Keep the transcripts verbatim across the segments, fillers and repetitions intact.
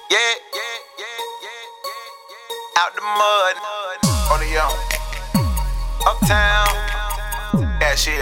Yeah, yeah, yeah, yeah, yeah. Out the mud, on the young, uptown, that shit.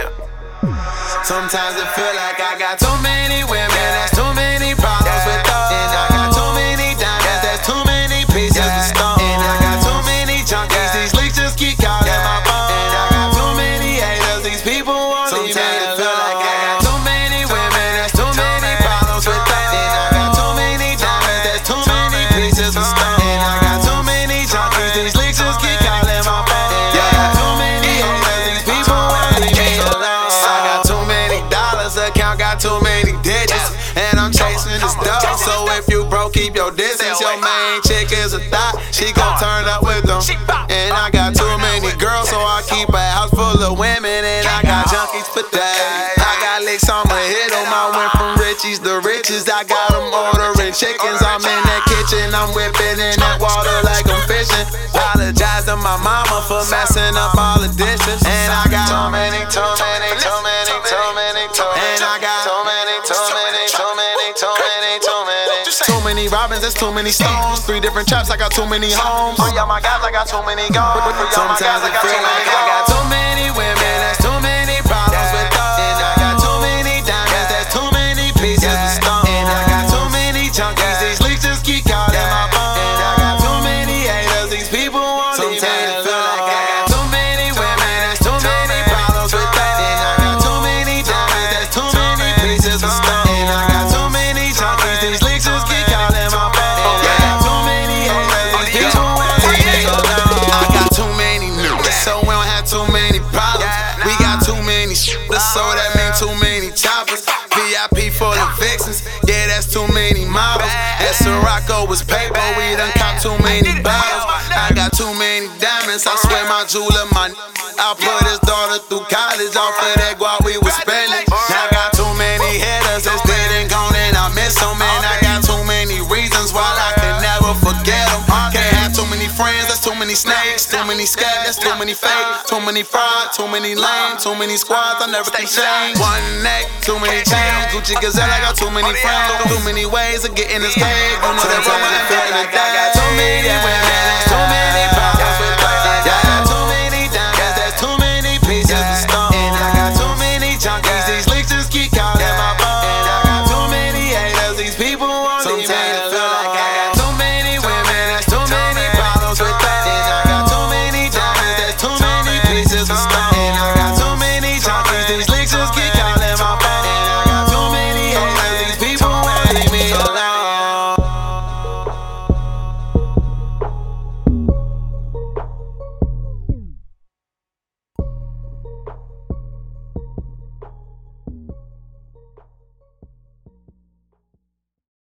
Sometimes it feel like I got too many women, that's too many problems with those. And I got too many diamonds, that's too many pieces of stone. And I got too many junkies, these leaks just keep calling my phone. And I got too many haters, these people won't leave me alone. Sometimes it feel like I got too many women, that's too many problems with those. And I got too many diamonds, that's too many pieces of stone. And I got too many junkies, these leaks just keep calling my phone. And I got too many haters, these people won't leave me alone. I got too many dollars, account got too many digits, and I'm chasing this dough. So if you broke, keep your distance. Your main chick is a thot, she gon' turn up with them. And I got too many girls, so I keep a house full of women. And I got junkies for days. I got licks on my head, on I went from richies to riches. I got them ordering chickens, I'm in that kitchen, I'm whipping in that water like I'm fishing. Apologize to my mama for messing up all the dishes. And I got too many, too many, too many, too many, too many. And I got too many, too many, too many, too many, too many. Too many robins, there's too many stones. Three different traps, I got too many homes. For y'all my guys, I got too many goals. Sometimes I feel like I got too many women, that's too many problems with those. And I got too many diamonds, that's too many pieces of stone. And I got too many junkies, these leaks just keep calling my phone. And I got too many haters, these people won't leave me alone. Sometimes I feel like I got too many women, that's too many problems with those. And I got too many diamonds, that's too many pieces of stone. And I got too many junkies, these leaks just keep calling my phone. And I got too many haters, these people won't leave me alone. I got too many niggas, so we don't have too many problems. We got too many shooters, so that mean too many choppers. V I P for the vixens, yeah, that's too many models. And Sirocco was paper, we done cop too many bottles. I got too many diamonds, I swear my jeweler, my I put his daughter through college off of that guap we was spending. Now I got too many haters that's dead and gone and I miss them. Man, I got too many reasons why I can never forget them. Can't have too many friends, that's too many snakes. Too many scabs, that's too many fake. Too many fraud, too many lame. Too many squads, I never can change. One neck, too many chains. Gucci Gazelle, I got too many friends. Too many ways of getting this cake. You know that I feel like I got too many women.